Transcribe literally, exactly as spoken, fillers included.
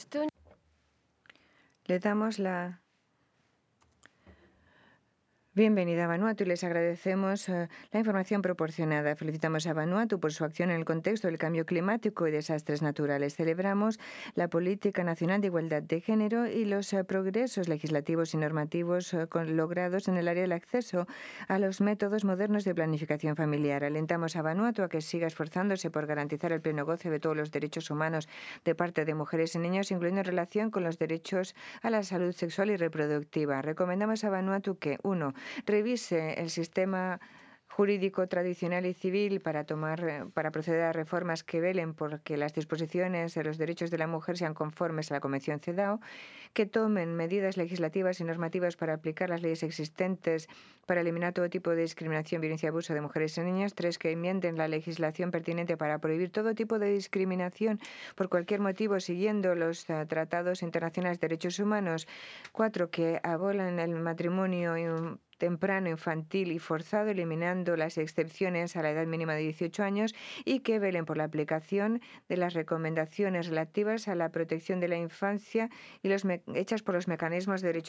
Estonia. Le damos la bienvenida a Vanuatu y les agradecemos eh, la información proporcionada. Felicitamos a Vanuatu por su acción en el contexto del cambio climático y desastres naturales. Celebramos la Política Nacional de Igualdad de Género y los eh, progresos legislativos y normativos eh, con, logrados en el área del acceso a los métodos modernos de planificación familiar. Alentamos a Vanuatu a que siga esforzándose por garantizar el pleno goce de todos los derechos humanos de parte de mujeres y niños, incluyendo en relación con los derechos a la salud sexual y reproductiva. Recomendamos a Vanuatu que, uno, revise el sistema jurídico tradicional y civil para tomar para proceder a reformas que velen por que las disposiciones de los derechos de la mujer sean conformes a la Convención CEDAW, que tomen medidas legislativas y normativas para aplicar las leyes existentes para eliminar todo tipo de discriminación, violencia y abuso de mujeres y niñas. Tres, que enmienden la legislación pertinente para prohibir todo tipo de discriminación por cualquier motivo siguiendo los uh, tratados internacionales de derechos humanos. Cuatro, que abolan el matrimonio temprano, infantil y forzado, eliminando las excepciones a la edad mínima de dieciocho años, y que velen por la aplicación de las recomendaciones relativas a la protección de la infancia y los hechas por los mecanismos de derechos